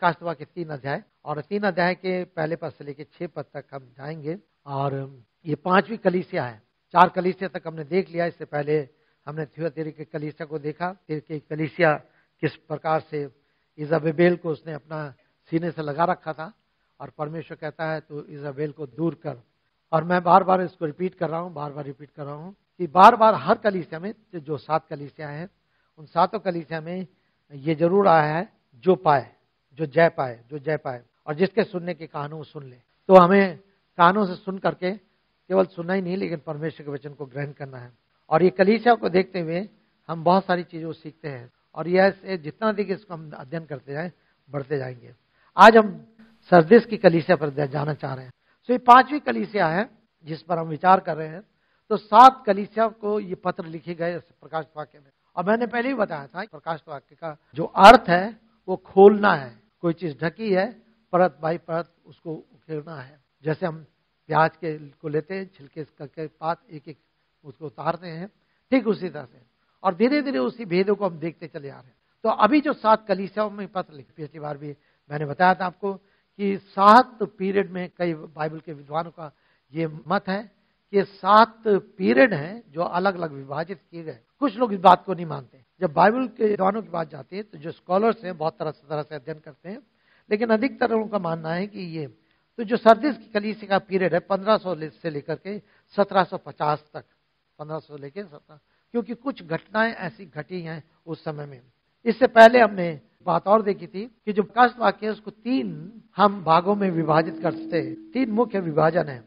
प्रकाशित वाक्य 3 अध्याय, और 3 अध्याय के पहले पद से लेकर 6 पद तक हम जाएंगे। और ये 5वीं कलीसिया है। 4 कलीसिया तक हमने देख लिया। इससे पहले हमने थियोतेरी के कलीसिया को देखा कि कलीसिया किस प्रकार से इजाबेल को उसने अपना सीने से लगा रखा था, और परमेश्वर कहता है तो इजाबेल को दूर कर। और मैं बार बार इसको रिपीट कर रहा हूँ कि बार बार हर कलीसिया में जो 7 कलीसिया हैं, उन 7 कलीसिया में ये जरूर आया है, जो जय पाए, और जिसके सुनने के कानों सुन ले। तो हमें कानों से सुन करके केवल सुनना ही नहीं, लेकिन परमेश्वर के वचन को ग्रहण करना है। और ये कलीसिया को देखते हुए हम बहुत सारी चीजों सीखते हैं, और यह जितना अधिक इसको हम अध्ययन करते जाएं, बढ़ते जाएंगे। आज हम सरदिस की कलीसिया पर जाना चाह रहे हैं। तो ये 5वीं कलीसिया है जिस पर हम विचार कर रहे हैं। तो 7 कलीसिया को ये पत्र लिखे गए प्रकाश वाक्य में। और मैंने पहले ही बताया था प्रकाश वाक्य का जो अर्थ है वो खोलना है। कोई चीज ढकी है, परत बाई परत उसको उखेड़ना है। जैसे हम प्याज को लेते हैं, छिलके करके पात एक एक उसको उतारते हैं, ठीक उसी तरह से। और धीरे धीरे उसी भेदों को हम देखते चले आ रहे हैं। तो अभी जो 7 कलीसियाओं में पत्र लिखे, पिछली बार भी मैंने बताया था आपको कि 7 पीरियड में, कई बाइबल के विद्वानों का ये मत है कि 7 पीरियड हैं जो अलग अलग विभाजित किए गए। कुछ लोग इस बात को नहीं मानते। जब बाइबल के विद्वानों की बात जाती है तो जो स्कॉलर्स हैं बहुत तरह से अध्ययन करते हैं, लेकिन अधिकतर लोगों का मानना है कि ये तो जो सरदिस की कलीसिया का पीरियड है 1500 से लेकर के 1750 तक, 1500 लेकर 17, क्योंकि कुछ घटनाएं ऐसी घटी हैं उस समय में। इससे पहले हमने बात और देखी थी कि जो प्रकाश वाक्य है उसको 3 हम भागों में विभाजित करते हैं। 3 मुख्य विभाजन है।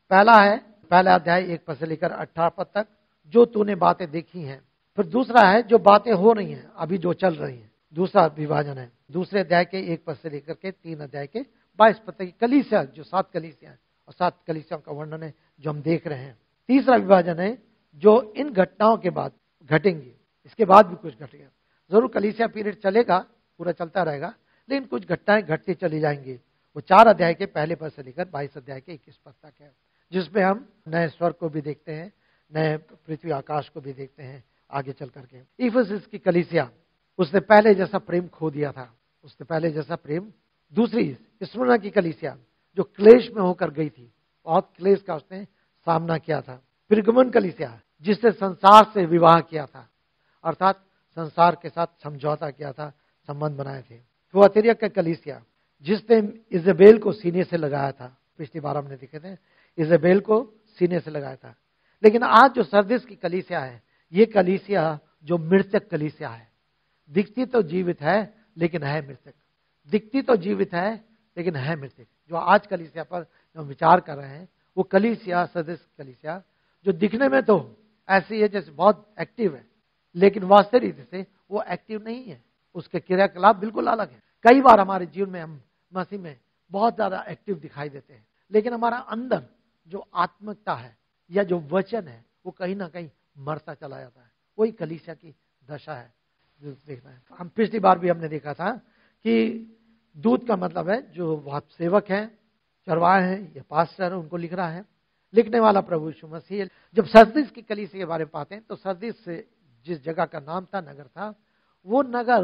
पहला अध्याय 1 पद से लेकर 18 पद तक, जो तूने बातें देखी हैं। फिर दूसरा है जो बातें हो रही हैं, अभी जो चल रही हैं, दूसरा विभाजन है। दूसरे अध्याय के 1 पद से लेकर के 3 अध्याय के 22 पद की कलीसिया, जो 7 कलीसिया है और 7 कलीसियाओं का वर्णन है जो हम देख रहे हैं। तीसरा विभाजन है जो इन घटनाओं के बाद घटेंगी, इसके बाद भी कुछ घटेगा। जरूर कलीसिया पीरियड चलेगा, पूरा चलता रहेगा, लेकिन कुछ घटनाएं घटती चली जाएंगी। वो 4 अध्याय के पहले पद से लेकर 22 अध्याय के 21 पद तक है, जिसमें हम नए स्वर्ग को भी देखते हैं, नए पृथ्वी आकाश को भी देखते हैं आगे चल करके। इफिसस की कलीसिया, उसने पहले जैसा प्रेम खो दिया था, उसने पहले जैसा प्रेम। दूसरी स्मुरना की कलीसिया जो क्लेश में होकर गई थी, बहुत क्लेश का उसने सामना किया था। पिरगमन कलीसिया जिसने संसार से विवाह किया था, अर्थात संसार के साथ समझौता किया था, संबंध बनाए थे। थुआतीरा का कलीसिया जिसने इजेबेल को सीने से लगाया था, पिछली बार हमने देखे थे, इजेबेल को सीने से लगाया था। लेकिन आज जो सरदिस की कलीसिया है, ये कलीसिया जो मृतक कलीसिया है, दिखती तो जीवित है लेकिन है मृतक, दिखती तो जीवित है लेकिन है मृतक। जो आज कलीसिया पर हम विचार कर रहे हैं वो कलीसिया, सरदिस कलीसिया, जो दिखने में तो ऐसी है जैसे बहुत एक्टिव है, लेकिन वास्तविक रीति से वो एक्टिव नहीं है। उसके क्रियाकलाप बिल्कुल अलग है। कई बार हमारे जीवन में हम मसीह में बहुत ज्यादा एक्टिव दिखाई देते हैं, लेकिन हमारा अंदर जो आत्मिकता है या जो वचन है वो कहीं ना कहीं मरता चला जाता है। वही कलीसिया की दशा है जो देखना है। हम पिछली बार भी हमने देखा था कि दूत का मतलब है जो वह सेवक है, चरवाहे हैं या पास्टर है, उनको लिख रहा है। लिखने वाला प्रभु यीशु मसीह है। जब सरदिस की कलीसिया के बारे में पाते हैं तो सरदिस से जिस जगह का नाम था, नगर था, वो नगर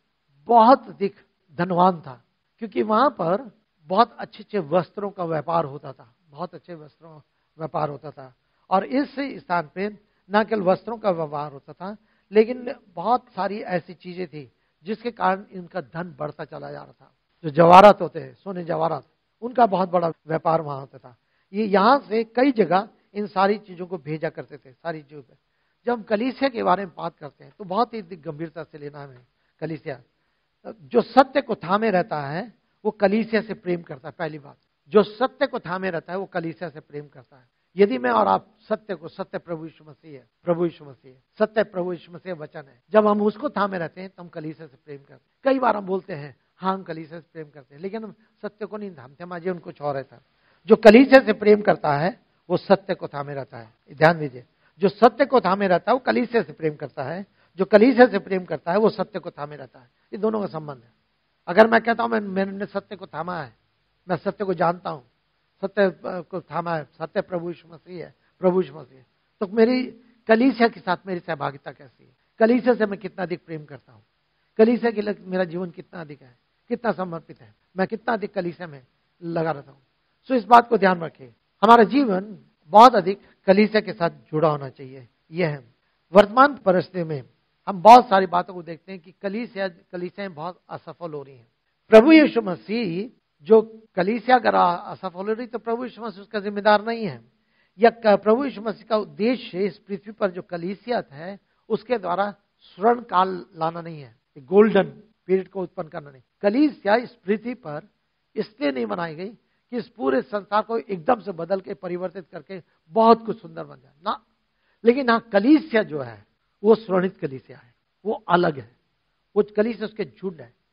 बहुत अधिक धनवान था, क्योंकि वहां पर बहुत अच्छे अच्छे वस्त्रों का व्यापार होता था, बहुत अच्छे वस्त्रों का व्यापार होता था। और इस स्थान पे न केवल वस्त्रों का व्यापार होता था, लेकिन बहुत सारी ऐसी चीजें थी जिसके कारण इनका धन बढ़ता चला जा रहा था। जो जवाहरात होते हैं, सोने जवाहरात, उनका बहुत बड़ा व्यापार वहां होता था। ये यहाँ से कई जगह इन सारी चीजों को भेजा करते थे, सारी चीजों पे। जब हम कलीसिया के बारे में बात करते हैं तो बहुत ही गंभीरता से लेना है। कलीसिया जो सत्य को थामे रहता है वो कलीसिया से प्रेम करता है। पहली बात, जो सत्य को थामे रहता है वो कलीसिया से प्रेम करता है। यदि मैं और आप सत्य को, सत्य प्रभु यीशु मसीह है, प्रभु यीशु मसीह है, सत्य प्रभु यीशु मसीह वचन है, जब हम उसको थामे रहते हैं तो हम कलीसिया से प्रेम करते हैं। कई बार हम बोलते हैं हाँ हम कलीसिया से प्रेम करते हैं, लेकिन हम सत्य को नहीं थामते, हमारे जीवन कुछ और रहता है। जो कलीसिया से प्रेम करता है वो सत्य को थामे रहता है। ध्यान दीजिए, जो सत्य को थामे रहता है वो कलीसिया से प्रेम करता है, जो कलीसिया से प्रेम करता है वो सत्य को थामे रहता है। ये दोनों का संबंध है। अगर मैं कहता हूं मैंने सत्य को थामा है, मैं सत्य को जानता हूं, सत्य को थामा है, सत्य प्रभु यीशु मसीह है, प्रभु यीशु मसीह है, तो मेरी कलीसिया के साथ मेरी सहभागिता कैसी है? कलीसिया से मैं कितना अधिक प्रेम करता हूं, कलीसिया के लिए मेरा जीवन कितना अधिक है, कितना समर्पित है, मैं कितना अधिक कलीसिया में लगा रहता हूँ। सो इस बात को ध्यान रखें, हमारा जीवन बहुत अधिक कलीसिया के साथ जुड़ा होना चाहिए। यह है वर्तमान परिस्थिति में हम बहुत सारी बातों को देखते हैं कि कलीसियाएं बहुत असफल हो रही हैं। प्रभु यीशु मसीह जो कलीसिया अगर असफल हो रही तो प्रभु यीशु मसीह उसका जिम्मेदार नहीं है, या प्रभु यीशु मसीह का उद्देश्य इस पृथ्वी पर जो कलीसिया है उसके द्वारा स्वर्ण काल लाना नहीं है, गोल्डन पीरियड को उत्पन्न करना नहीं। कलीसिया इस पृथ्वी पर इसलिए नहीं बनाई गई कि इस पूरे संसार को एकदम से बदल के परिवर्तित करके बहुत कुछ सुंदर बन जाए ना, लेकिन हाँ कलीसिया जो है वो स्वर्णित कलीसिया है, वो अलग है। वो कलीसिया उसके झुंड है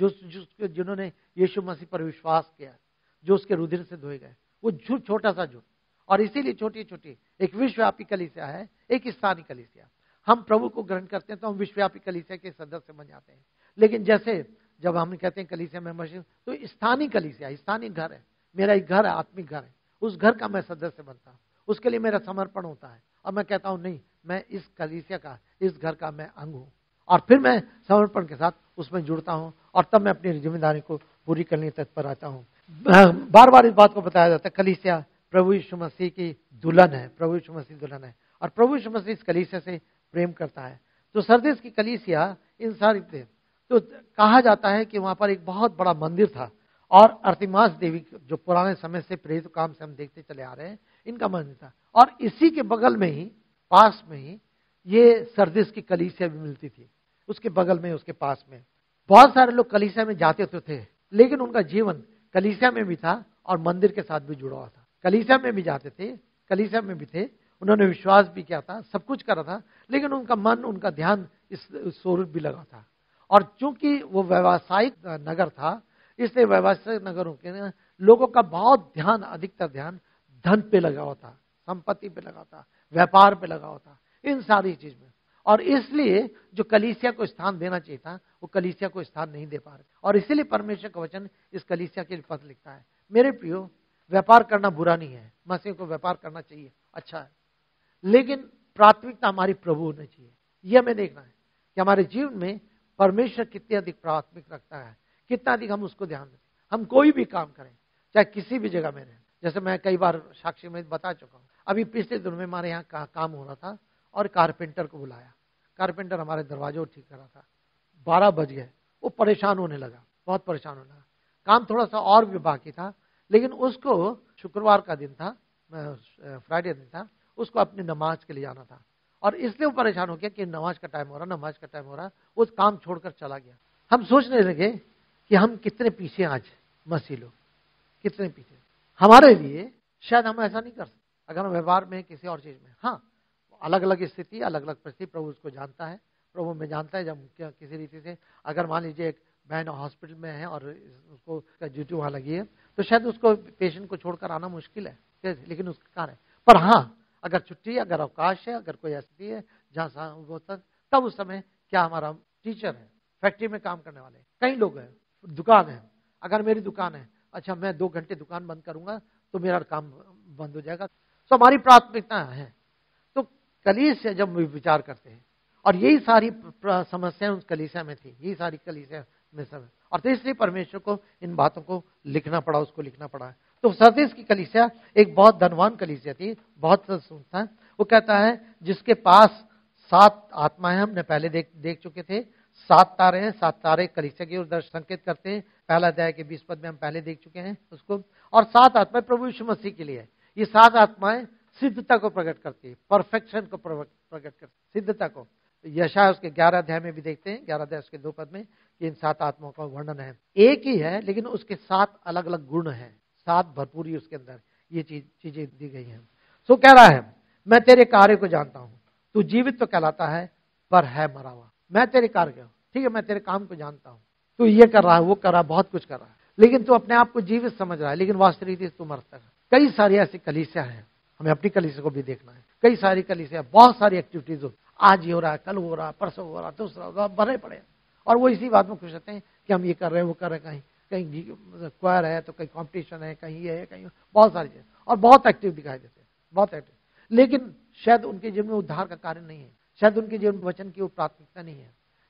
जिन्होंने यीशु मसीह पर विश्वास किया, जो उसके रुधिर से धोए गए, वो झुंड छोटा सा झुंड। और इसीलिए छोटी छोटी एक विश्वव्यापी कलीसिया है, एक स्थानीय कलीसिया। हम प्रभु को ग्रहण करते हैं तो हम विश्वव्यापी कलीसिया के सदस्य बन जाते हैं। लेकिन जैसे जब हम कहते हैं कलीसिया मेंबरशिप, तो स्थानीय कलीसिया, स्थानीय घर है, मेरा एक घर है, आत्मिक घर है, उस घर का मैं सदस्य बनता हूँ, उसके लिए मेरा समर्पण होता है। और मैं कहता हूँ नहीं, मैं इस कलीसिया का, इस घर का मैं अंग हूँ, और फिर मैं समर्पण के साथ उसमें जुड़ता हूँ, और तब मैं अपनी जिम्मेदारी को पूरी करने तत्पर आता हूँ। बार बार इस बात को बताया जाता है, कलीसिया प्रभु यीशु मसीह की दुल्हन है, प्रभु यीशु मसीह दुल्हन है, और प्रभु यीशु मसीह इस कलीसिया से प्रेम करता है। तो सरदेश की कलीसिया इन सारी तो कहा जाता है कि वहां पर एक बहुत बड़ा मंदिर था, और अर्तिमास देवी जो पुराने समय से प्रेरित काम से हम देखते चले आ रहे हैं, इनका मंदिर था। और इसी के बगल में ही, पास में ही ये सरदेश की कलीसिया भी मिलती थी, उसके बगल में, उसके पास में। बहुत सारे लोग कलीसिया में जाते तो थे, लेकिन उनका जीवन कलीसिया में भी था और मंदिर के साथ भी जुड़ा हुआ था। कलीसिया में भी जाते थे, कलीसिया में भी थे, उन्होंने विश्वास भी किया था, सब कुछ करा था, लेकिन उनका मन, उनका ध्यान इस स्वरूप भी लगा था। और चूंकि वो व्यावसायिक नगर था, इसलिए व्यावसायिक नगरों के लोगों का बहुत ध्यान, अधिकतर ध्यान धन पे लगा हुआ था, संपत्ति पे लगा था, व्यापार पे लगा हुआ था, इन सारी चीज में। और इसलिए जो कलीसिया को स्थान देना चाहिए था, वो कलीसिया को स्थान नहीं दे पा रहे। और इसीलिए परमेश्वर का वचन इस कलीसिया के लिए पत्र लिखता है, मेरे प्रियो, व्यापार करना बुरा नहीं है, मसीह को व्यापार करना चाहिए, अच्छा है, लेकिन प्राथमिकता हमारी प्रभु होनी चाहिए। यह हमें देखना है कि हमारे जीवन में परमेश्वर कितनी अधिक प्राथमिक रखता है, कितना अधिक हम उसको ध्यान दें। हम कोई भी काम करें, चाहे किसी भी जगह में रहें, जैसे मैं कई बार साक्षी में बता चुका हूँ, अभी पिछले दिनों में हमारे यहाँ काम हो रहा था और कारपेंटर को बुलाया। कारपेंटर हमारे दरवाजे ठीक कर रहा था, 12 बज गए, वो परेशान होने लगा, बहुत परेशान होने लगा। काम थोड़ा सा और भी बाकी था, लेकिन उसको शुक्रवार का दिन था, फ्राइडे दिन था, उसको अपनी नमाज के लिए जाना था। और इसलिए वो परेशान हो गया कि नमाज का टाइम हो रहा, नमाज का टाइम हो रहा, वो काम छोड़कर चला गया। हम सोचने लगे कि हम कितने पीछे, आज मसीह लोग कितने पीछे। हमारे लिए शायद हम ऐसा नहीं कर सकते अगर हम व्यवहार में, किसी और चीज में। हाँ, अलग अलग स्थिति, अलग अलग परिस्थिति, प्रभु उसको जानता है, प्रभु में जानता है। जब किसी रीति से अगर मान लीजिए एक बहन हॉस्पिटल में है और उसको ड्यूटी वहां लगी है, तो शायद उसको पेशेंट को छोड़कर आना मुश्किल है, लेकिन उसका कार्य है। पर हाँ, अगर छुट्टी, अगर अवकाश है, अगर कोई ऐसी है जहाँ वो तब उस समय क्या, हमारा टीचर है, फैक्ट्री में काम करने वाले कई लोग हैं, दुकान है, अगर मेरी दुकान है, अच्छा मैं 2 घंटे दुकान बंद करूंगा तो मेरा काम बंद हो जाएगा। तो हमारी प्राथमिकता है। तो कलीसिया जब विचार करते हैं, और यही सारी समस्याएं उस कलीसिया में थी, यही सारी कलीसिया में सब, और तो इसलिए परमेश्वर को इन बातों को लिखना पड़ा, उसको लिखना पड़ा। तो सरदेश की कलीसिया एक बहुत धनवान कलीसिया थी, बहुत संस्था। वो कहता है जिसके पास 7 आत्माएं, हमने पहले देख चुके थे, 7 तारे हैं, 7 तारे कलीसिया की ओर संकेत करते हैं। पहला अध्याय के 20 पद में हम पहले देख चुके हैं उसको। और 7 आत्माएं प्रभु यीशु मसीह के लिए है। ये 7 आत्माएं सिद्धता को प्रकट करती है, परफेक्शन को प्रकट करती है, सिद्धता को। यशायाह उसके 11 अध्याय में भी देखते हैं, 11 अध्याय उसके 2 पद में, कि इन 7 आत्माओं का वर्णन है। एक ही है, लेकिन उसके 7 अलग अलग गुण हैं, 7 भरपूरी उसके अंदर ये चीजें दी गई हैं। सो कह रहा है, मैं तेरे कार्य को जानता हूं, तू जीवित तो कहलाता है पर है मरा हुआ। मैं तेरे कार्य, ठीक है, मैं तेरे काम को जानता हूं, तू ये कर रहा है, वो कर रहा है, बहुत कुछ कर रहा है, लेकिन तू अपने आप को जीवित समझ रहा है, लेकिन वास्तविक तू मरता है। कई सारी ऐसी कलीसिया है, हमें अपनी कलीसिया को भी देखना है। कई सारी कलीसिया, बहुत सारी एक्टिविटीज हो, आज ये हो रहा है, कल हो रहा है, परसों हो रहा है, दूसरा हो रहा है, भरे पड़े, और वो इसी बात में खुश रहते हैं कि हम ये कर रहे हैं, वो कर रहे हैं। कहीं क्वायर है तो कहीं कंपटीशन है, कहीं ये है, कहीं बहुत सारी चीजें, और बहुत एक्टिव दिखाई देते हैं, बहुत एक्टिव। लेकिन शायद उनके जीवन में उद्धार का कार्य नहीं है, शायद उनके जीवन में वचन की वो प्राथमिकता नहीं है।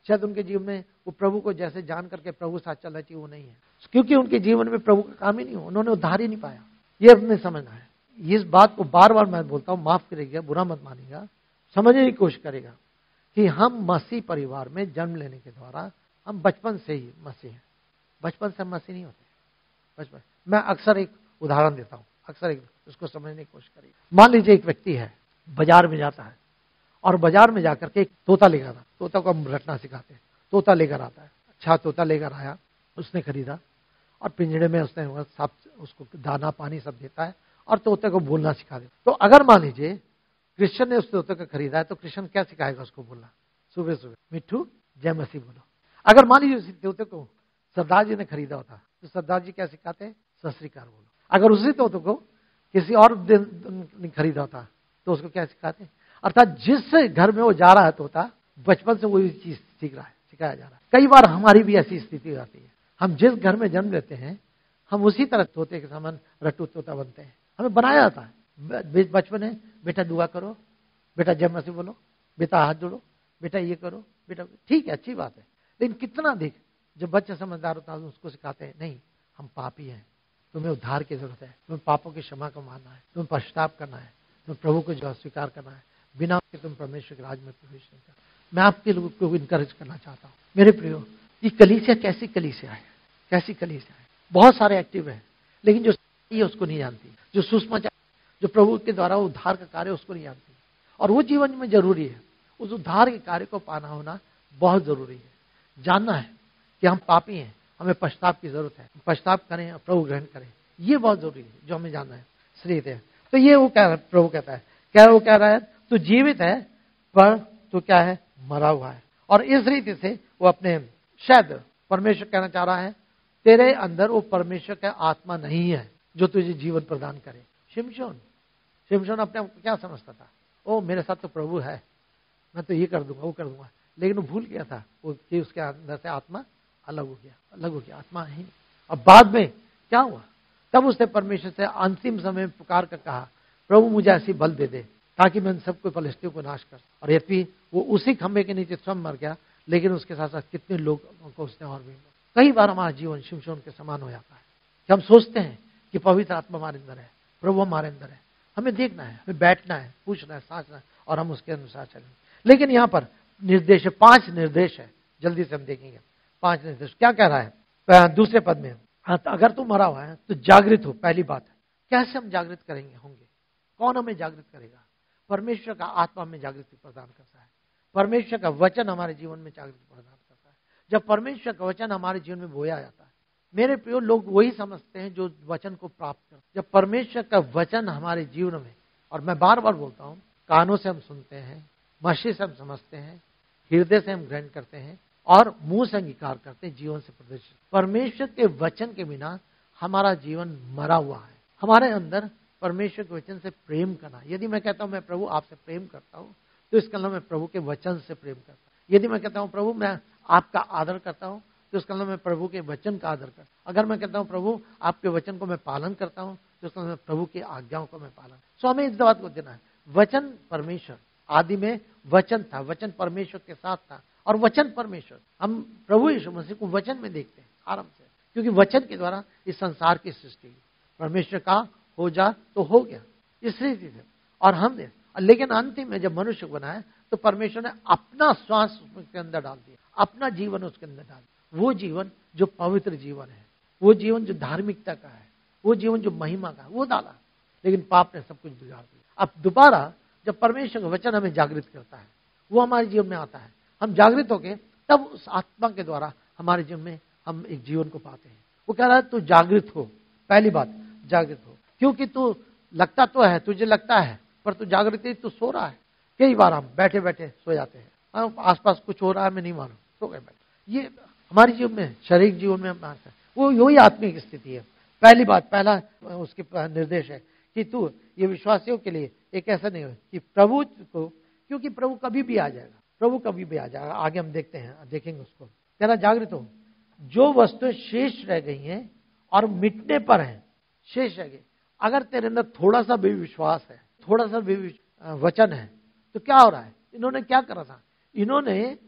शायद उनके जीवन में वो प्रभु को जैसे जान करके प्रभु साथ चलना चाहिए वो नहीं है, क्योंकि उनके जीवन में प्रभु का काम ही नहीं हो, उन्होंने उद्धार ही नहीं पाया। ये अपने समझना है। इस बात को बार बार मैं बोलता हूँ, माफ करेगा, बुरा मत मानिएगा, समझने की कोशिश करेगा कि हम मसीह परिवार में जन्म लेने के द्वारा हम बचपन से ही मसीह हैं। बचपन से हम मसीह नहीं होते। बचपन मैं अक्सर एक उदाहरण देता हूँ, अक्सर एक उसको समझने की कोशिश करिए। मान लीजिए एक व्यक्ति है, बाजार में जाता है और बाजार में जाकर के एक तोता लेकर आता। तोता को हम रटना सिखाते हैं। तोता लेकर आता है, अच्छा तोता लेकर आया, उसने खरीदा और पिंजड़े में उसने सब उसको दाना पानी सब देता है और तोते को बोलना सिखा देता। तो अगर मान लीजिए क्रिश्चियन ने उस तोते को खरीदा है तो क्रिश्चियन क्या सिखाएगा उसको बोलना? सुबह सुबह मिट्ठू जय मसीह बोलो। अगर मान लीजिए उसी तोते को सरदार जी ने खरीदा होता तो सरदार जी क्या सिखाते हैं? सत श्री अकाल बोलो। अगर उसी तोते को किसी और दिन खरीदा होता तो उसको क्या सिखाते? अर्थात जिस घर में वो जा रहा है तोता, बचपन से वही चीज सीख रहा है, सिखाया जा रहा है। कई बार हमारी भी ऐसी स्थिति आती है, हम जिस घर में जन्म लेते हैं हम उसी तरह तोते के समान रट्टू तोता बनते हैं। हमें बनाया जाता है बचपन में, बेटा दुआ करो, बेटा जय मसीह बोलो, बेटा हाथ जोड़ो, बेटा ये करो, बेटा ठीक है, अच्छी बात है। लेकिन कितना देख जब बच्चा समझदार होता है उसको सिखाते हैं, नहीं हम पापी हैं, तुम्हें उद्धार की जरूरत है, तुम्हें पापों की क्षमा को मानना है, तुम्हें पश्चाताप करना है, तुम्हें प्रभु को जो स्वीकार करना है, बिना कि तुम परमेश्वर के राज में प्रवेश नहीं कर। मैं आपके लोगों को इनकरेज करना चाहता हूँ मेरे प्रियो, ये कलीसिया कैसी कलीसिया है, कैसी कलीसिया है। बहुत सारे एक्टिव है लेकिन जो ये उसको नहीं जानती, जो सुसमाचार जो प्रभु के द्वारा उद्धार का कार्य उसको नहीं जानती, और वो जीवन में जरूरी है। उस उद्धार के कार्य को पाना होना बहुत जरूरी है। जानना है कि हम पापी हैं, हमें पश्चाताप की जरूरत है, पश्चाताप करें और प्रभु ग्रहण करें, ये बहुत जरूरी है जो हमें जानना है। श्रेय है। तो ये वो कह रहा है, प्रभु कहता है, क्या वो कह रहा है? तू जीवित है पर तू क्या है? मरा हुआ है। और इस रीति से वो अपने शायद परमेश्वर कहना चाह रहा है तेरे अंदर वो परमेश्वर का आत्मा नहीं है जो तुझे जीवन प्रदान करे। शिमशोन अपने आप को क्या समझता था? ओ मेरे साथ तो प्रभु है, मैं तो ये कर दूंगा वो कर दूंगा, लेकिन वो भूल गया था वो कि उसके अंदर से आत्मा अलग हो गया, आत्मा है ही नहीं। अब बाद में क्या हुआ? तब उसने परमेश्वर से अंतिम समय में पुकार कर कहा, प्रभु मुझे ऐसी बल दे दे ताकि मैं सबको फलिस्तियों को नाश कर। और यद्यपि वो उसी खंभे के नीचे स्वयं मर गया, लेकिन उसके साथ साथ कितने लोगों को उसने और भी। कई बार हमारा जीवन शिमशोन के समान हो जाता है कि हम सोचते हैं कि पवित्र आत्मा हमारे अंदर है, प्रभु हमारे अंदर है, हमें देखना है, हमें बैठना है, पूछना है, साँचना है और हम उसके अनुसार चलेंगे। लेकिन यहाँ पर निर्देश है, 5 निर्देश है, जल्दी से हम देखेंगे 5 निर्देश। क्या कह रहा है दूसरे पद में? अगर तू मरा हुआ है तो जागृत हो। पहली बात है, कैसे हम जागृत करेंगे होंगे? कौन हमें जागृत करेगा? परमेश्वर का आत्मा हमें जागृति प्रदान करता है। परमेश्वर का वचन हमारे जीवन में जागृति प्रदान करता है। जब परमेश्वर का वचन हमारे जीवन में बोया जाता है, मेरे प्रियो, लोग वही समझते हैं जो वचन को प्राप्त करते। जब परमेश्वर का वचन हमारे जीवन में, और मैं बार बार बोलता हूँ, कानों से हम सुनते हैं, मसीह से हम समझते हैं, हृदय से हम ग्रहण करते हैं और मुंह से अंगीकार करते हैं, जीवन से प्रदर्शित। परमेश्वर के वचन के बिना हमारा जीवन मरा हुआ है। हमारे अंदर परमेश्वर के वचन से प्रेम करना। यदि मैं कहता हूं मैं प्रभु आपसे प्रेम करता हूं तो इसका मतलब मैं प्रभु के वचन से प्रेम करता हूं। यदि मैं कहता हूं प्रभु मैं आपका आदर करता हूं तो इसका मतलब मैं प्रभु के वचन का आदर करता हूं। अगर मैं कहता हूं प्रभु आपके वचन को मैं पालन करता हूं तो इसका मतलब प्रभु की आज्ञाओं को मैं पालन। सो हमें इस बात को देना है, वचन परमेश्वर, आदि में वचन था, वचन परमेश्वर के साथ था और वचन परमेश्वर। हम प्रभु यीशु मसीह को वचन में देखते हैं आरंभ से, क्योंकि वचन के द्वारा इस संसार की सृष्टि परमेश्वर का हो जा तो हो गया इस रीति से। और हमने लेकिन अंतिम में जब मनुष्य बनाया तो परमेश्वर ने अपना श्वास उसके अंदर डाल दिया, अपना जीवन उसके अंदर डाल दिया। वो जीवन जो पवित्र जीवन है, वो जीवन जो धार्मिकता का है, वो जीवन जो महिमा का है, वो डाला। लेकिन पाप ने सब कुछ बिगाड़ दिया। अब दोबारा जब परमेश्वर का वचन हमें जागृत करता है, वो हमारे जीवन में आता है, हम जागृत होके तब उस आत्मा के द्वारा हमारे जीवन में हम एक जीवन को पाते हैं। वो कह रहा है तू जागृत हो। पहली बात जागृत हो, क्योंकि तू लगता तो है, तुझे लगता है पर तू जागृत है, तू सो रहा है। कई बार हम बैठे बैठे सो जाते हैं, आसपास कुछ हो रहा है मैं नहीं मालूम, सो गए बैठे। ये हमारे जीवन में, शारीरिक जीवन में वो यही आत्मिक स्थिति है। पहली बात, पहला उसके निर्देश है कि तू ये विश्वासियों के लिए एक ऐसा नहीं हो कि प्रभु को, क्योंकि प्रभु कभी भी आ जाएगा, प्रभु कभी भी आ जाएगा। आगे हम देखते हैं, देखेंगे उसको। कहना जागृत हो, जो वस्तुएं शेष रह गई हैं और मिटने पर हैं, शेष रह गई। अगर तेरे अंदर थोड़ा सा भी विश्वास है, थोड़ा सा भी वचन है, तो क्या हो रहा है? इन्होंने क्या करा था? इन्होंने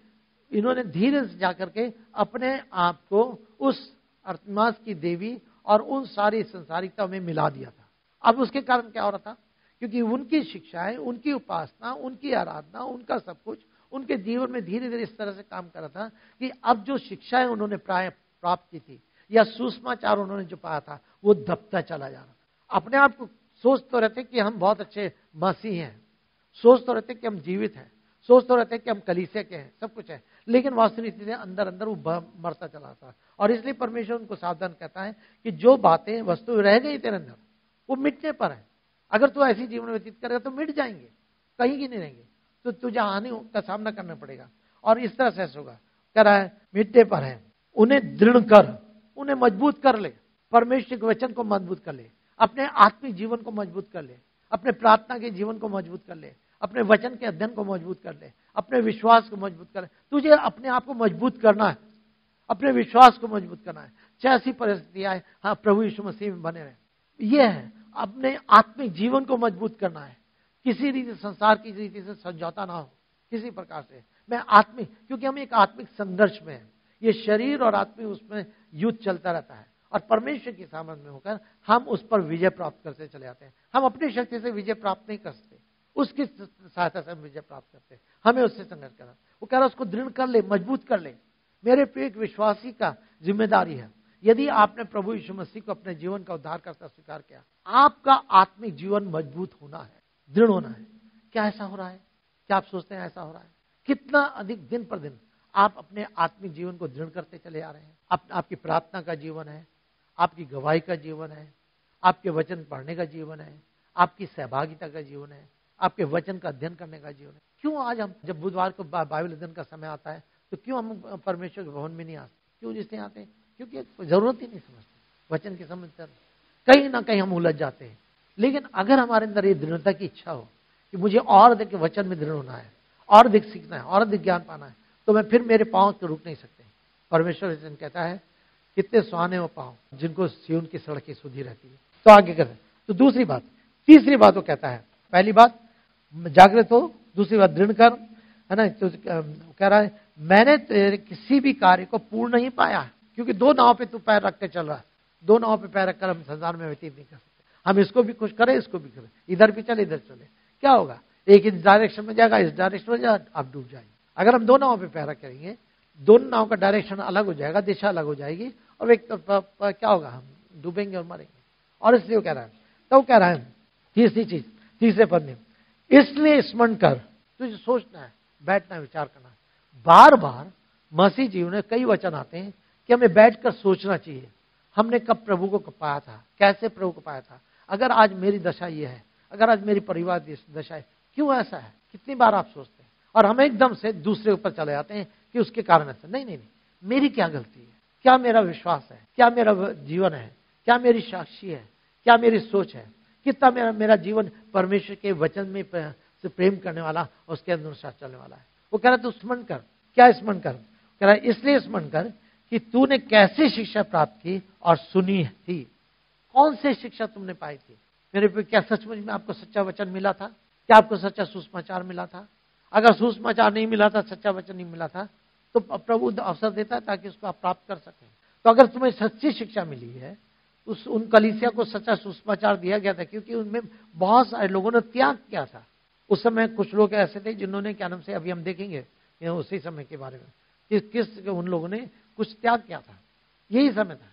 इन्होंने धीरे से जाकर के अपने आप को उस अर्थमास की देवी और उन सारी संसारिकता में मिला दिया था। अब उसके कारण क्या हो रहा था? क्योंकि उनकी शिक्षाएं, उनकी उपासना, उनकी आराधना, उनका सब कुछ उनके जीवन में धीरे धीरे इस तरह से काम कर रहा था कि अब जो शिक्षाएं उन्होंने प्राप्त की थी या सुसमाचार उन्होंने जो पाया था वो दबता चला जा रहा था। अपने आप को सोच तो रहते कि हम बहुत अच्छे मसीह हैं, सोच तो रहते कि हम जीवित हैं, सोच तो रहते कि हम कलीसिया के हैं, सब कुछ है, लेकिन वास्तविक स्थिति अंदर अंदर वो मरता चला था। और इसलिए परमेश्वर उनको सावधान कहता है कि जो बातें वस्तु रह गई तेरे अंदर वो मिटने पर है। अगर तू ऐसी जीवन व्यतीत करेगा तो मिट जाएंगे, कहीं की नहीं रहेंगे, तो तुझे हानि का सामना करना पड़ेगा। और इस तरह से होगा, कह रहा है मिटने पर है, उन्हें दृढ़ कर, उन्हें मजबूत कर ले, परमेश्वर के वचन को मजबूत कर ले, अपने आत्मिक जीवन को मजबूत कर ले, अपने प्रार्थना के जीवन को मजबूत कर ले, अपने वचन के अध्ययन को मजबूत कर ले, अपने विश्वास को मजबूत कर ले। तुझे अपने आप को मजबूत करना है, अपने विश्वास को मजबूत करना है, चाहे ऐसी परिस्थिति आए, हाँ प्रभु यीशु मसीह में बने रहे। यह है अपने आत्मिक जीवन को मजबूत करना है, किसी रीति संसार की रीति से समझौता ना हो किसी प्रकार से। मैं आत्मिक, क्योंकि हम एक आत्मिक संघर्ष में हैं, ये शरीर और आत्मिक उसमें युद्ध चलता रहता है, और परमेश्वर की सामर्थ में होकर हम उस पर विजय प्राप्त करते चले जाते हैं। हम अपनी शक्ति से विजय प्राप्त नहीं कर सकते, उसकी सहायता से हम विजय प्राप्त करते हैं, हमें उससे संघर्ष करना। वो कह रहा है उसको दृढ़ कर ले, मजबूत कर ले। मेरे पे एक विश्वासी का जिम्मेदारी है, यदि आपने प्रभु यीशु मसीह को अपने जीवन का उद्धारकर्ता स्वीकार किया, आपका आत्मिक जीवन मजबूत होना है, दृढ़ होना है। क्या ऐसा हो रहा है? क्या आप सोचते हैं ऐसा हो रहा है? कितना अधिक दिन पर दिन आप अपने आत्मिक जीवन को दृढ़ करते चले आ रहे हैं? आपकी प्रार्थना का जीवन है, आपकी गवाही का जीवन है, आपके वचन पढ़ने का जीवन है, आपकी सहभागिता का जीवन है, आपके वचन का अध्ययन करने का जीवन है। क्यों आज हम जब बुधवार को बाइबल अध्ययन का समय आता है तो क्यों हम परमेश्वर के भवन में नहीं आते? क्यों इसलिए आते हैं? क्योंकि जरूरत ही नहीं समझते, वचन की समझते कहीं ना कहीं हम उलझ जाते हैं। लेकिन अगर हमारे अंदर ये दृढ़ता की इच्छा हो कि मुझे और अधिक वचन में दृढ़ होना है, और अधिक सीखना है, और अधिक ज्ञान पाना है, तो मैं फिर मेरे पांव को रुक नहीं सकते। परमेश्वर वचन कहता है कितने सुहाने हो पांव जिनको सिय्योन की सड़कें सुधी रहती है। तो आगे कहते हैं, तो दूसरी बात, तीसरी बात वो कहता है, पहली बात जागृत हो, दूसरी बात दृढ़ कर, है ना। तो कह रहा है मैंने तेरे किसी भी कार्य को पूर्ण नहीं पाया, क्योंकि दो नाव पे तू पैर रख के चल रहा है, दो नाव पे पैर रखकर हम संसार में व्यतीत नहीं कर सकते। हम इसको भी खुश करें, इसको भी करें, इधर भी चले इधर चले, क्या होगा? एक इस डायरेक्शन में जाएगा, इस डायरेक्शन में जाएगा, आप डूब जाएंगे। अगर हम दो नाव पे पैर रखेंगे, दोनों नाव का डायरेक्शन अलग हो जाएगा, दिशा अलग हो जाएगी, और एक क्या होगा? हम डूबेंगे और मरेंगे। और इसलिए वो कह रहा है, तो कह रहा है तीसरी चीज, तीसरे पद में, इसलिए स्मरण कर, तुझे सोचना है, बैठना है, विचार करना है। बार बार मसीह जीवन में कई वचन आते हैं कि हमें बैठकर सोचना चाहिए, हमने कब प्रभु को पाया था, कैसे प्रभु को पाया था। अगर आज मेरी दशा ये है, अगर आज मेरी परिवार की दशा है, क्यों ऐसा है? कितनी बार आप सोचते हैं, और हम एकदम से दूसरे ऊपर चले जाते हैं कि उसके कारण ऐसा। नहीं नहीं नहीं, मेरी क्या गलती है? क्या मेरा विश्वास है? क्या मेरा जीवन है? क्या मेरी साक्षी है? क्या मेरी सोच है? कितना मेरा जीवन परमेश्वर के वचन में से प्रेम करने वाला, उसके अनुसार चलने वाला है? वो कह रहा है तू स्मरण कर। क्या स्मरण कर? कह रहा है इसलिए स्मरण कर कि तूने कैसी शिक्षा प्राप्त की और सुनी थी। कौन से शिक्षा तुमने पाई थी? मेरे पे क्या सचमुच में आपको सच्चा वचन मिला था? क्या आपको सच्चा सुसमाचार मिला था? अगर सुसमाचार नहीं मिला था, सच्चा वचन नहीं मिला था, तो प्रभु अवसर देता है ताकि उसको आप प्राप्त कर सकें। तो अगर तुम्हें सच्ची शिक्षा मिली है, उन कलीसिया को सच्चा सुसमाचार दिया गया था, क्योंकि उनमें बहुत सारे लोगों ने त्याग किया था। उस समय कुछ लोग ऐसे थे जिन्होंने, क्या नाम से, अभी हम देखेंगे उसी समय के बारे में, किस उन लोगों ने कुछ त्याग किया था। यही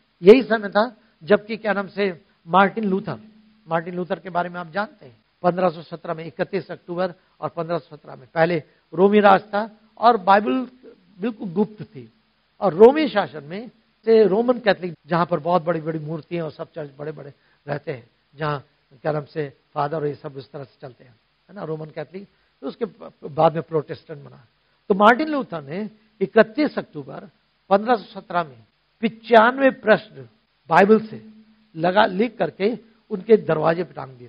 समय था जबकि, क्या नाम से, मार्टिन लूथर के बारे में आप जानते हैं। 1517 में 31 अक्टूबर और 1517 में पहले रोमी राज था और बाइबल बिल्कुल गुप्त थी, और रोमी शासन में से रोमन कैथोलिक, जहां पर बहुत बड़ी बड़ी मूर्तियां और सब चर्च बड़े बड़े रहते हैं, जहां क्या नाम से फादर और ये सब इस तरह से चलते हैं, है ना, रोमन कैथोलिक। तो उसके बाद में प्रोटेस्टेंट बना। तो मार्टिन लूथर ने 31 अक्टूबर 1517 में 95 प्रश्न बाइबल से लिख करके उनके दरवाजे पर टांग दिए।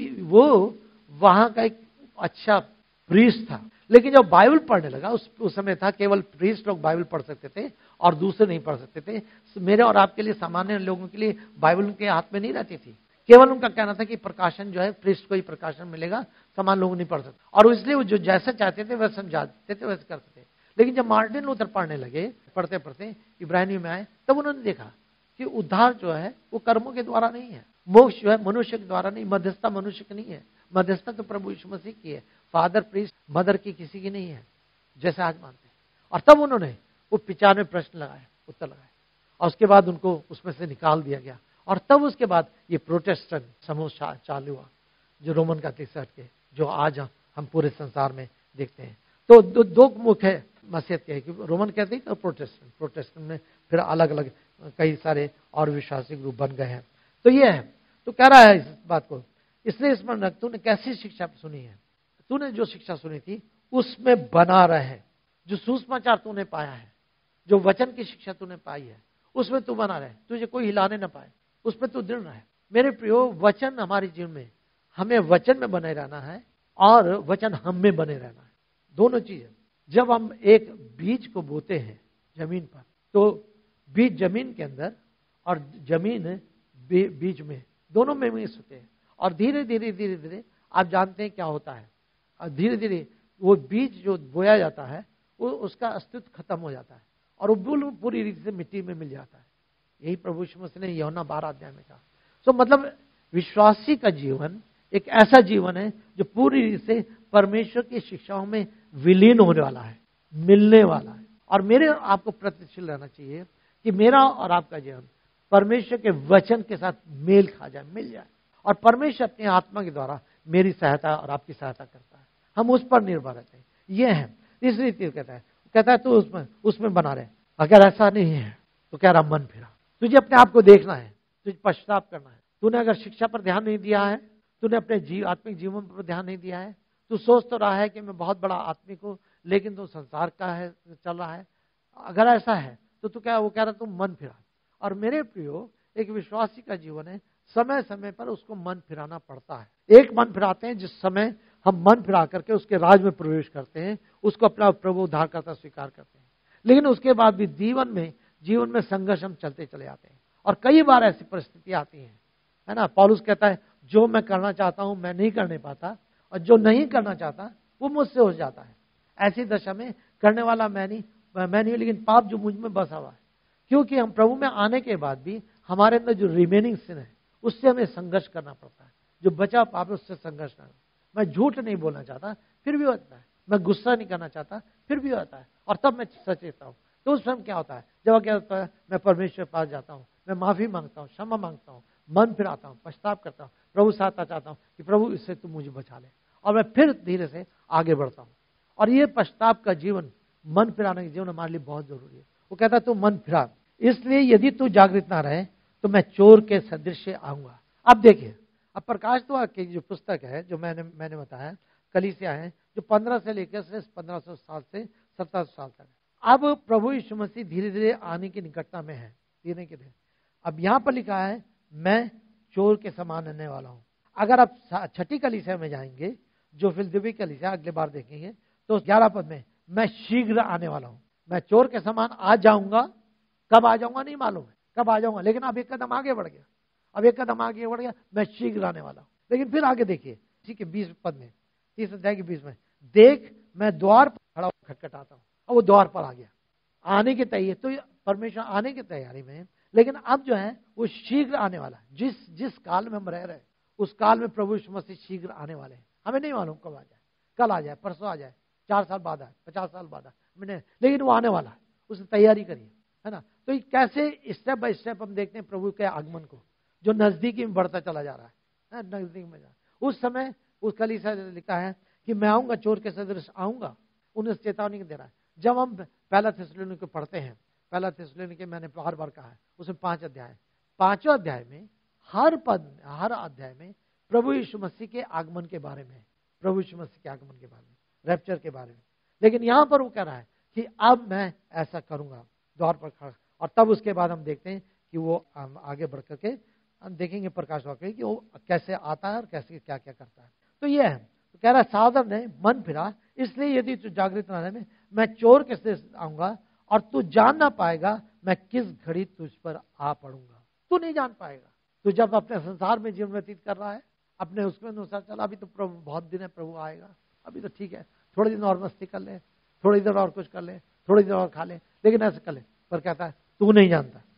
वो वहां का एक अच्छा प्रीस्ट था, लेकिन जब बाइबल पढ़ने लगा, उस समय था केवल प्रीस्ट लोग बाइबल पढ़ सकते थे और दूसरे नहीं पढ़ सकते थे। मेरे और आपके लिए, सामान्य लोगों के लिए बाइबल उनके हाथ में नहीं रहती थी। केवल उनका कहना था कि प्रकाशन जो है प्रीस्ट को ही प्रकाशन मिलेगा, सामान्य लोग नहीं पढ़ सकते। और इसलिए वो जो जैसा चाहते थे वह समझाते थे, वैसे करते थे। लेकिन जब मार्टिन लूथर पढ़ने लगे, पढ़ते पढ़ते इब्रानियों में आए, तब उन्होंने देखा कि उद्धार जो है वो कर्मों के द्वारा नहीं है, मोक्ष जो है मनुष्य के द्वारा नहीं, मध्यस्थता मनुष्य की नहीं है, मध्यस्थता तो प्रभु यीशु मसीह की है, फादर प्रीस्ट मदर की किसी की नहीं है, जैसे आज मानते हैं। और तब उन्होंने वो 95 प्रश्न लगाए, उत्तर लगाए, और उसके बाद उनको उसमें से निकाल दिया गया। और तब उसके बाद ये प्रोटेस्टेंट समूह चालू हुआ, जो रोमन कैथोलिक चर्च के, जो आज हम पूरे संसार में देखते हैं। तो दो मुख्य मसीहत के हैं कि रोमन कैथोलिक और प्रोटेस्टेंट में फिर अलग अलग कई सारे और विश्वासी ग्रुप बन गए हैं। तो ये है, तो कह रहा है इस बात को, इसलिए स्मरण रख, तूने कैसी शिक्षा सुनी है, तूने जो शिक्षा सुनी थी उसमें बना रहे, जो सुसमाचार तूने पाया है, जो वचन की शिक्षा तूने पाई है, उसमें तू बना रहे, तुझे कोई हिलाने ना पाए, उसमें तू दृढ़ रहे। मेरे प्रियो, वचन हमारे जीवन में, हमें वचन में बने रहना है और वचन हम में बने रहना है, दोनों चीजें। जब हम एक बीज को बोते हैं जमीन पर, तो बीज जमीन के अंदर और जमीन बीज में, दोनों में मिक्स होते हैं, और धीरे धीरे धीरे धीरे आप जानते हैं क्या होता है, और धीरे धीरे वो बीज जो बोया जाता है वो उसका अस्तित्व खत्म हो जाता है और वो पूरी रीति से मिट्टी में मिल जाता है। यही प्रभु यीशु मसीह ने यूहन्ना 12 अध्याय में कहा। तो मतलब विश्वासी का जीवन एक ऐसा जीवन है जो पूरी रीति से परमेश्वर की शिक्षाओं में विलीन होने वाला है, मिलने वाला है। और मेरे आपको प्रतिशील रहना चाहिए कि मेरा और आपका जीवन परमेश्वर के वचन के साथ मेल खा जाए, मिल जाए, और परमेश्वर अपनी आत्मा के द्वारा मेरी सहायता और आपकी सहायता करता है, हम उस पर निर्भर रहते हैं। ये है, इस रीति कहता है तू उसमें बना रहे। अगर ऐसा नहीं है तो कह रहा मन फिरा, तुझे अपने आप को देखना है, तुझे पश्चाताप करना है। तूने अगर शिक्षा पर ध्यान नहीं दिया है, तूने अपने आत्मिक जीवन पर ध्यान नहीं दिया है, तू सोच तो रहा है कि मैं बहुत बड़ा आत्मिक हूं, लेकिन तू संसार का है, चल रहा है। अगर ऐसा है तो तू क्या, वो कह रहा तू मन फिरा। और मेरे प्रियो, एक विश्वासी का जीवन है, समय समय पर उसको मन फिराना पड़ता है। एक मन फिराते हैं जिस समय हम मन फिरा करके उसके राज में प्रवेश करते हैं, उसको अपना प्रभु उद्धारकर्ता स्वीकार करते हैं। लेकिन उसके बाद भी जीवन में संघर्ष हम चलते चले आते हैं, और कई बार ऐसी परिस्थिति आती है ना। पौलुस कहता है जो मैं करना चाहता हूं मैं नहीं करने पाता, और जो नहीं करना चाहता वो मुझसे हो जाता है। ऐसी दशा में करने वाला मैं नहीं, लेकिन पाप जो मुझ में बसा हुआ है। क्योंकि हम प्रभु में आने के बाद भी हमारे अंदर जो रिमेनिंग सिन है उससे हमें संघर्ष करना पड़ता है। जो बचा पाप है उससे संघर्ष करना। मैं झूठ नहीं बोलना चाहता फिर भी होता है, मैं गुस्सा नहीं करना चाहता फिर भी होता है, और तब मैं सचेता हूँ। तो उस समय क्या होता है, जब क्या होता है, मैं परमेश्वर के पास जाता हूँ, मैं माफी मांगता हूँ, क्षमा मांगता हूँ, मन फिराता हूँ, पश्चाताप करता हूँ, प्रभु सहायता चाहता हूँ कि प्रभु इससे तू मुझे बचा ले, और मैं फिर धीरे से आगे बढ़ता हूँ। और ये पश्चाताप का जीवन, मन फिराने का जीवन हमारे लिए बहुत जरूरी है। वो कहता है तू मन फिरा, इसलिए यदि तू जागृत ना रहे तो मैं चोर के सदृश आऊंगा। अब देखिए, अब प्रकाश द्वार की जो पुस्तक है, जो मैंने बताया, कलीसिया है जो 15 से लेकर 1500 साल से 1700 साल तक। अब प्रभु यीशु मसीह धीरे धीरे आने की निकटता में है, धीरे धीरे। अब यहां पर लिखा है मैं चोर के समान आने वाला हूं। अगर आप 6ठी कलीसिया में जाएंगे, जो फिलदिलफी कलीसिया अगले बार देखेंगे, तो 11 पद में मैं शीघ्र आने वाला हूं, मैं चोर के समान आ जाऊंगा। कब आ जाऊंगा नहीं मालूम है, कब आ जाऊंगा, लेकिन अब एक कदम आगे बढ़ गया, अब एक कदम आगे बढ़ गया, मैं शीघ्र आने वाला हूं। लेकिन फिर आगे देखिए, इसी के 20 पद में, 30 अध्याय के 20 में, देख मैं द्वार पर खड़ा होकर खटखटाता हूं। और वो द्वार पर आ गया, आने की तैयारी। तो परमेश्वर आने की तैयारी में है, लेकिन अब जो है वो शीघ्र आने वाला है। जिस काल में हम रह रहे हैं उस काल में प्रभु यीशु मसीह शीघ्र आने वाले हैं। हमें नहीं मालूम कब आ जाए, कल आ जाए, परसों आ जाए, 4 साल बाद आए, 50 साल बाद आए, लेकिन वो आने वाला है, उसकी तैयारी करिए, है ना। तो ये कैसे स्टेप बाय स्टेप हम देखते हैं प्रभु के आगमन को, जो नजदीकी में बढ़ता चला जा रहा है, नजदीक में जा। उस समय उस कलीसिया ने लिखा है कि मैं आऊंगा, चोर के सदृश आऊंगा, उन्हें चेतावनी दे रहा है। जब हम पहला थिस्सलुनीके पढ़ते हैं, पहला थिस्सलुनीके मैंने बार बार कहा है, उसमें 5 अध्याय, 5वें अध्याय में हर अध्याय में प्रभु यीशु मसीह के आगमन के बारे में, प्रभु यीशु मसीह के आगमन के बारे में, रैप्चर के बारे में। लेकिन यहां पर वो कह रहा है कि अब मैं ऐसा करूंगा, द्वार पर खड़ा। और तब उसके बाद हम देखते हैं कि वो आगे बढ़ करके हम देखेंगे प्रकाश वाक्य कि वो कैसे आता है और कैसे क्या क्या करता है। तो ये है, तो कह रहा है साधन ने मन फिरा, इसलिए यदि तू जागृत रहने में, मैं चोर कैसे आऊंगा और तू जान ना पाएगा मैं किस घड़ी तुझ पर आ पड़ूंगा। तू नहीं जान पाएगा। तू जब अपने संसार में जीवन व्यतीत कर रहा है, अपने उसमें अनुसार चला, अभी तो प्रभु बहुत दिन है, प्रभु आएगा, अभी तो ठीक है, थोड़े दिन और मस्ती कर ले, थोड़ी देर और कुछ कर ले, थोड़ी देर और खा ले, लेकिन ऐसे कर ले। पर कहता है तू नहीं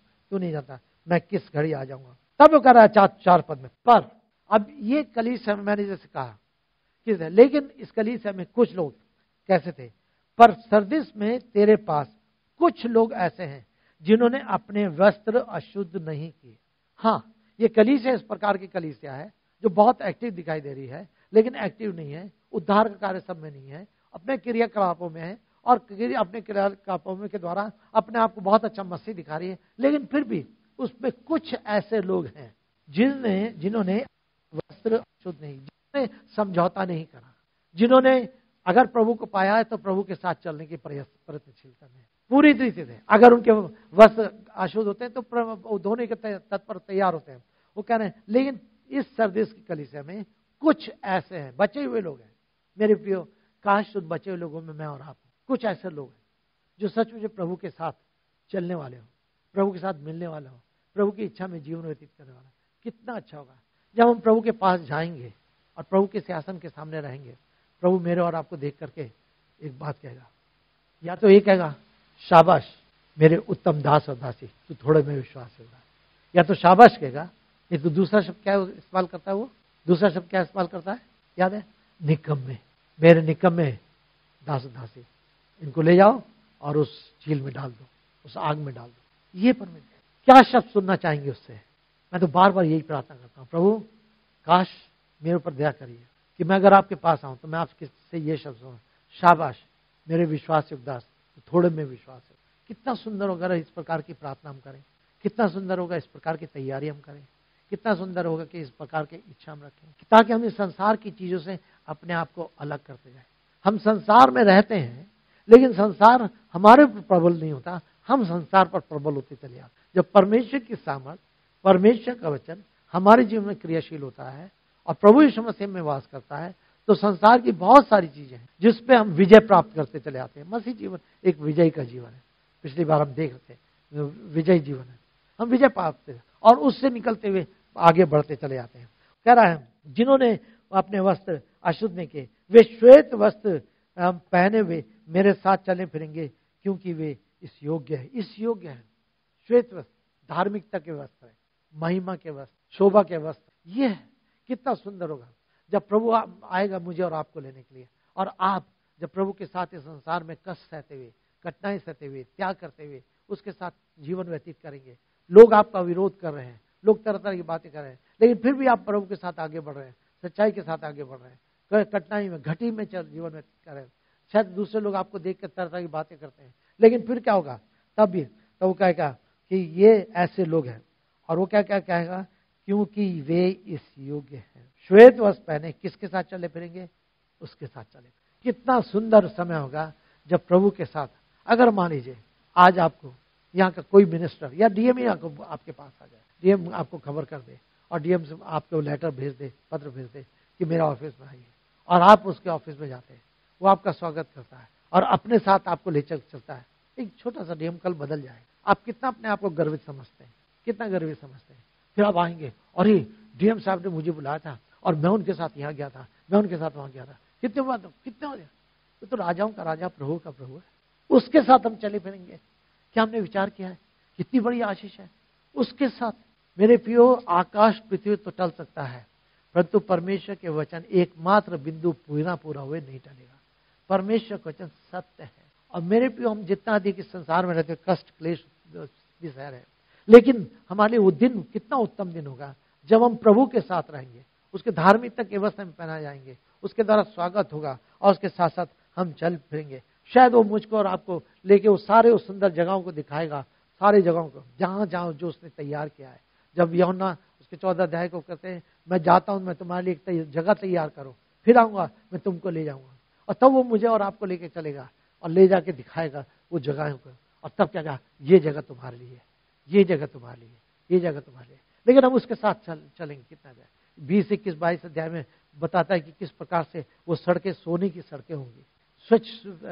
जानता मैं किस घड़ी आ जाऊंगा। तब वो कह रहा है 4 पद में, पर अब ये कलीसिया में मैंने जैसे कहा कि लेकिन इस कलीसिया में कुछ लोग कैसे थे, पर सरदिस में तेरे पास कुछ लोग ऐसे हैं जिन्होंने अपने वस्त्र अशुद्ध नहीं किए। हाँ, ये कलीसिया इस प्रकार की कलीसिया है जो बहुत एक्टिव दिखाई दे रही है, लेकिन एक्टिव नहीं है, उद्धार का कार्य सब में नहीं है, अपने क्रियाकलापों में है, और अपने क्रियाकलापों में के द्वारा अपने आप को बहुत अच्छा मसीह दिखा रही है, लेकिन फिर भी उसमें कुछ ऐसे लोग हैं जिन्होंने वस्त्र अशुद्ध नहीं, जिन्होंने समझौता नहीं करा, जिन्होंने अगर प्रभु को पाया है तो प्रभु के साथ चलने की प्रयत्नशीलता में पूरी तरीके से, अगर उनके वस्त्र अशुद्ध होते हैं तो धोने के तत्पर तैयार होते हैं। वो कह रहे हैं लेकिन इस सरदिस की कलीसिया में कुछ ऐसे हैं, बचे हुए लोग हैं। मेरे प्रियो, काश उन बचे हुए लोगों में मैं और आप, कुछ ऐसे लोग हैं जो सच में प्रभु के साथ चलने वाले हो, प्रभु के साथ मिलने वाले हो, प्रभु की इच्छा में जीवन व्यतीत करने वाला। कितना अच्छा होगा जब हम प्रभु के पास जाएंगे और प्रभु के सिंहासन के सामने रहेंगे। प्रभु मेरे और आपको देख करके एक बात कहेगा, या तो ये कहेगा शाबाश मेरे उत्तम दास और दासी, तू थोड़े में विश्वास होगा, या तो शाबाश कहेगा। ये तो दूसरा शब्द क्या इस्तेमाल करता है, वो दूसरा शब्द क्या इस्तेमाल करता है, याद है, निकम्मे, मेरे निकम्मे दास और दासी, इनको ले जाओ और उस झील में डाल दो, उस आग में डाल दो। ये परमेश्वर क्या शब्द सुनना चाहेंगे उससे। मैं तो बार बार यही प्रार्थना करता हूँ, प्रभु काश मेरे ऊपर दया करिए कि मैं अगर आपके पास आऊं तो मैं आपसे ये शब्द सुनूं, शाबाश मेरे विश्वास युक्त दास, थोड़े में विश्वास है। कितना सुंदर होगा इस प्रकार की प्रार्थना हम करें, कितना सुंदर होगा इस प्रकार की तैयारी हम करें, कितना सुंदर होगा कि इस प्रकार की इच्छा हम रखें, ताकि हम इस संसार की चीजों से अपने आप को अलग करते जाए। हम संसार में रहते हैं लेकिन संसार हमारे पर प्रबल नहीं होता, हम संसार पर प्रबल होते चले जाते। जब परमेश्वर की सामर्थ, परमेश्वर का वचन हमारे जीवन में क्रियाशील होता है और प्रभु यीशु मसीह में वास करता है, तो संसार की बहुत सारी चीजें हैं जिस पे हम विजय प्राप्त करते चले आते हैं। मसीह जीवन एक विजयी का जीवन है। पिछली बार हम देख रहे थे विजयी जीवन है, हम विजय प्राप्त और उससे निकलते हुए आगे बढ़ते चले जाते हैं। कह रहा है जिन्होंने अपने वस्त्र अशुद्ध नहीं किए, वे श्वेत वस्त्र पहने हुए मेरे साथ चले फिरेंगे, क्योंकि वे इस योग्य है। इस योग्य है, श्वेत वस्त्र धार्मिकता के वस्त्र है, महिमा के वस्त्र, शोभा के वस्त्र। ये है, कितना सुंदर होगा जब प्रभु आएगा मुझे और आपको लेने के लिए, और आप जब प्रभु के साथ इस संसार में कष्ट सहते हुए, कठिनाई सहते हुए, त्याग करते हुए उसके साथ जीवन व्यतीत करेंगे। लोग आपका विरोध कर रहे हैं, लोग तरह तरह की बातें कर रहे हैं, लेकिन फिर भी आप प्रभु के साथ आगे बढ़ रहे हैं, सच्चाई के साथ आगे बढ़ रहे हैं, कठिनाई में घटी में जीवन व्यतीत कर रहे हैं। शायद दूसरे लोग आपको देख कर तरह तरह की बातें करते हैं, लेकिन फिर क्या होगा, तब वो कहेगा कि ये ऐसे लोग हैं, और वो क्या क्या कहेगा, क्योंकि वे इस योग्य हैं। श्वेत वस्त्र पहने किसके साथ चले फिरेंगे, उसके साथ चले। कितना सुंदर समय होगा जब प्रभु के साथ, अगर मान लीजिए आज आपको यहाँ का कोई मिनिस्टर या डीएम ही आपके पास आ जाए, डीएम आपको खबर कर दे और डीएम से आपको लेटर भेज दे, पत्र भेज दे कि मेरा ऑफिस में आइए, और आप उसके ऑफिस में जाते हैं, वो आपका स्वागत करता है और अपने साथ आपको ले चलता है। एक छोटा सा डीएम कल बदल जाए, आप कितना अपने आप को गर्वित समझते हैं, कितना गर्वित समझते हैं। फिर आप आएंगे और ये डीएम साहब ने मुझे बुलाया था और मैं उनके साथ यहाँ गया था, मैं उनके साथ वहां गया था। कितने बात, कितने हो गया, तो राजाओं का राजा, प्रभु का प्रभु है, उसके साथ हम चले फिरेंगे। क्या हमने विचार किया है, कितनी बड़ी आशीष है उसके साथ। मेरे प्रियो, आकाश पृथ्वी तो टल सकता है, परंतु परमेश्वर के वचन एकमात्र बिंदु पूरा हुए नहीं टलेगा। परमेश्वर का वचन सत्य है। और मेरे प्रियो, हम जितना अधिक इस संसार में रहते, कष्ट क्लेश भी सह रहे, लेकिन हमारे लिए वो दिन कितना उत्तम दिन होगा जब हम प्रभु के साथ रहेंगे, उसके धार्मिकता के वस्त्र में पहना जाएंगे, उसके द्वारा स्वागत होगा और उसके साथ साथ हम चल फिरेंगे। शायद वो मुझको और आपको लेके उस सुंदर जगहों को दिखाएगा, सारी जगहों को जहां जहां जो उसने तैयार किया है। जब यूहन्ना उसके 14 अध्याय को कहते हैं, मैं जाता हूं, मैं तुम्हारे लिए एक जगह तैयार करो, फिर आऊंगा, मैं तुमको ले जाऊंगा। और तब वो मुझे और आपको लेके चलेगा और ले जाके दिखाएगा वो जगहों को, और तब क्या कहा, ये जगह तुम्हारे लिए है, ये जगह तुम्हारे लिए, ये जगह तुम्हारे लिए। लेकिन हम उसके साथ चलेंगे। कितना जाए 20, 21, 22 अध्याय में बताता है कि किस प्रकार से वो सड़कें सोने की सड़कें होंगी, स्वच्छ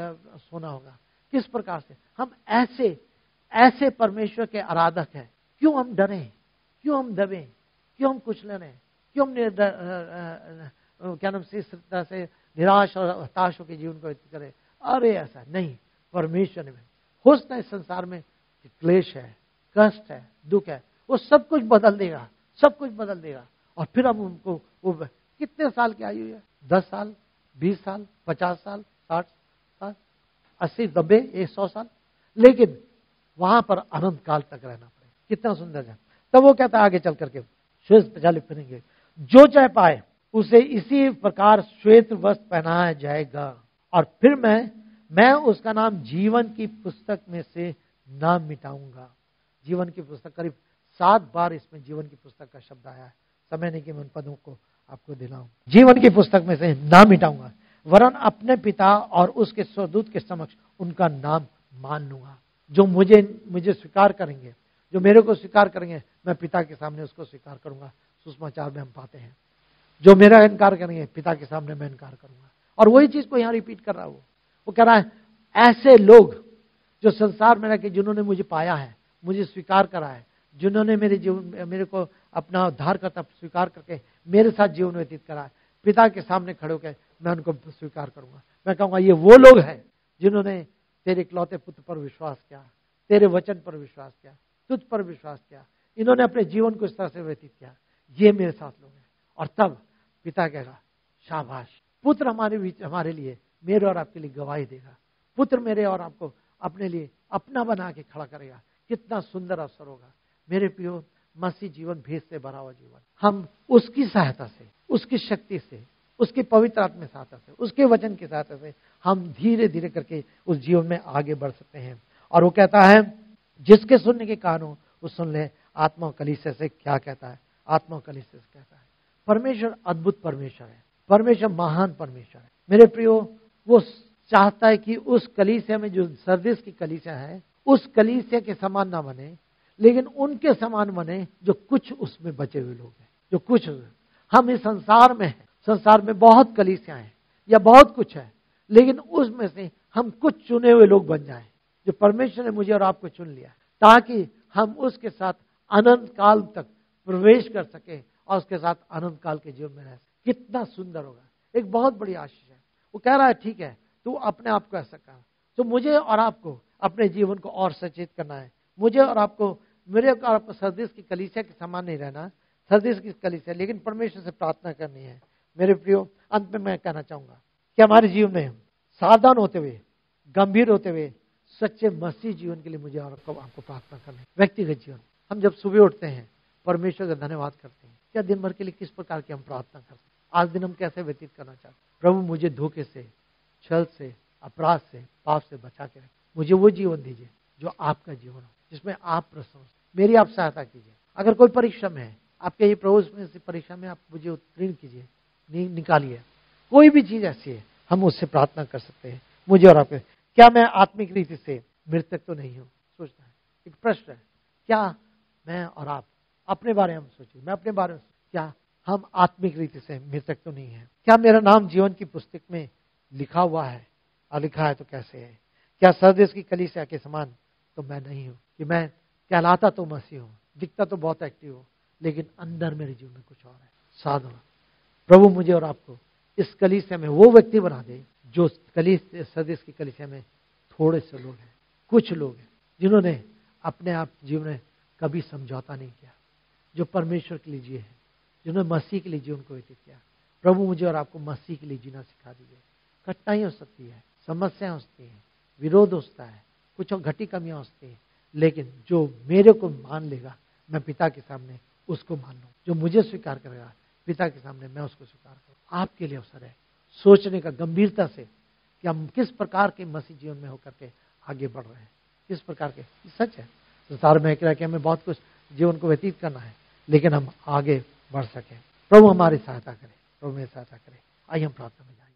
सोना होगा। किस प्रकार से हम ऐसे परमेश्वर के आराधक हैं। क्यों हम डरें, क्यों हम दबें, क्यों हम कुचले रहें, क्यों हम क्या नाम से इस तरह से निराश और हताश होकर जीवन को व्यतीत करें। अरे ऐसा नहीं, परमेश्वर ने हो सकता है संसार में क्लेश है, कष्ट है, दुख है, वो सब कुछ बदल देगा, सब कुछ बदल देगा। और फिर हम उनको, वो कितने साल की आयु है, 10 साल, 20 साल, 50 साल, 60 साल, 80, 90, 100 साल, लेकिन वहां पर अनंत काल तक रहना पड़ेगा। कितना सुंदर है। तब वो कहता है आगे चल करके श्वेत पजाले पहनेंगे, जो चाहे पाए उसे इसी प्रकार श्वेत वस्त्र पहनाया जाएगा, और फिर मैं उसका नाम जीवन की पुस्तक में से नाम मिटाऊंगा। जीवन की पुस्तक, करीब 7 बार इसमें जीवन की पुस्तक का शब्द आया है। समय नहीं कि मैं उन पदों को आपको दिलाऊं। जीवन की पुस्तक में से नाम मिटाऊंगा, वरन अपने पिता और उसके स्वदूत के समक्ष उनका नाम मान लूंगा। जो मुझे स्वीकार करेंगे, जो मेरे को स्वीकार करेंगे, मैं पिता के सामने उसको स्वीकार करूंगा। सुसमाचार में हम पाते हैं, जो मेरा इनकार करेंगे, पिता के सामने मैं इनकार करूंगा। और वही चीज को यहां रिपीट कर रहा है। वो कह रहा है ऐसे लोग जो संसार में रहकर, जिन्होंने मुझे पाया है, मुझे स्वीकार करा है, जिन्होंने मेरे को अपना उद्धारकर्ता स्वीकार करके मेरे साथ जीवन व्यतीत करा है, पिता के सामने खड़े होकर मैं उनको स्वीकार करूंगा। मैं कहूंगा ये वो लोग हैं जिन्होंने तेरे इकलौते पुत्र पर विश्वास किया, तेरे वचन पर विश्वास किया, तुझ पर विश्वास किया, इन्होंने अपने जीवन को इस तरह से व्यतीत किया, ये मेरे साथ लोग हैं। और तब पिता कहेगा शाबाश, पुत्र हमारे लिए, मेरे और आपके लिए गवाही देगा। पुत्र मेरे और आपको अपने लिए अपना बना के खड़ा करेगा। कितना सुंदर अवसर होगा मेरे प्रियो। मसीह जीवन भेद से भरा हुआ जीवन, हम उसकी सहायता से, उसकी शक्ति से, उसकी पवित्र आत्मा की सहायता से, उसके वचन की सहायता से हम धीरे धीरे करके उस जीवन में आगे बढ़ सकते हैं। और वो कहता है जिसके सुनने के कान हो वो सुन ले। आत्मा कलीसिया से क्या कहता है? आत्मा कलीसिया से कहता है परमेश्वर अद्भुत परमेश्वर है, परमेश्वर महान परमेश्वर है। मेरे प्रियो, वो चाहता है कि उस कलीसिया में, जो सरदीस की कलीसिया है, उस कलीसिया के समान ना बने, लेकिन उनके समान बने जो कुछ उसमें बचे हुए लोग हैं। जो कुछ हम इस संसार में हैं, संसार में बहुत कलीसियां हैं या बहुत कुछ है, लेकिन उसमें से हम कुछ चुने हुए लोग बन जाएं, जो परमेश्वर ने मुझे और आपको चुन लिया, ताकि हम उसके साथ अनंत काल तक प्रवेश कर सके और उसके साथ अनंत काल के जीवन में रह सके। कितना सुंदर होगा, एक बहुत बड़ी आशीष है। वो कह रहा है ठीक है, तू अपने आप को ऐसा कर। तो मुझे और आपको अपने जीवन को और सचेत करना है। मुझे और आपको, मेरे और आपको सरदीस की कलीसिया के समान नहीं रहना, सरदीस की कलीसिया, लेकिन परमेश्वर से प्रार्थना करनी है। मेरे प्रियो, अंत में मैं कहना चाहूंगा कि हमारे जीवन में सावधान होते हुए, गंभीर होते हुए, सच्चे मसीह जीवन के लिए मुझे और आपको प्रार्थना करनी है। व्यक्तिगत जीवन, हम जब सुबह उठते हैं परमेश्वर का धन्यवाद करते हैं। क्या दिन भर के लिए किस प्रकार की हम प्रार्थना करते हैं? आज दिन हम कैसे व्यतीत करना चाहते हैं? प्रभु मुझे धोखे से, छल से, अपराध से, पाप से बचा के रखें। मुझे वो जीवन दीजिए जो आपका जीवन हो, जिसमें आप प्रसन्न हो। मेरी आप सहायता कीजिए। अगर कोई परीक्षा में है, आपके ये प्रभु में से परीक्षा में आप मुझे उत्तीर्ण कीजिए, निकालिए। कोई भी चीज ऐसी है, हम उससे प्रार्थना कर सकते हैं। मुझे और आपके, क्या मैं आत्मिक रीति से मृतक तो नहीं हूँ? सोचना है, एक प्रश्न है। क्या मैं और आप अपने बारे में सोचिए, मैं अपने बारे में, क्या हम आत्मिक रीति से मृतक तो नहीं है? क्या मेरा नाम जीवन की पुस्तक में लिखा हुआ है? और लिखा है तो कैसे है? क्या सरदीस की कलीसिया के समान तो मैं नहीं हूँ, कि मैं कहलाता तो मसीह हूँ, दिखता तो बहुत एक्टिव हूँ, लेकिन अंदर मेरे जीवन में कुछ और है। साधना, प्रभु मुझे और आपको इस कलीसिया में वो व्यक्ति बना दे जो सरदीस की कलीसिया में थोड़े से लोग हैं, कुछ लोग हैं जिन्होंने अपने आप जीवन में कभी समझौता नहीं किया, जो परमेश्वर के लिए जिए हैं, जिन्होंने मसीह के लिए जीवन को व्यतीत किया। प्रभु मुझे और आपको मसीह के लिए जीना सिखा दीजिए। कठिनाई हो सकती है, समस्याएं हो सकती हैं, विरोध हो सकता है, कुछ घटी कमियां हो सकती हैं, लेकिन जो मेरे को मान लेगा, मैं पिता के सामने उसको मान लूँ। जो मुझे स्वीकार करेगा, पिता के सामने मैं उसको स्वीकार करूँ। आपके लिए अवसर है सोचने का गंभीरता से कि हम किस प्रकार के मसीह जीवन में होकर के आगे बढ़ रहे हैं, किस प्रकार के। सच है, संसार में कि हमें बहुत कुछ जीवन को व्यतीत करना है, लेकिन हम आगे बढ़ सकें। प्रभु हमारी सहायता करे, प्रभु मेरी सहायता करे। आइए हम प्रार्थना में जाएं।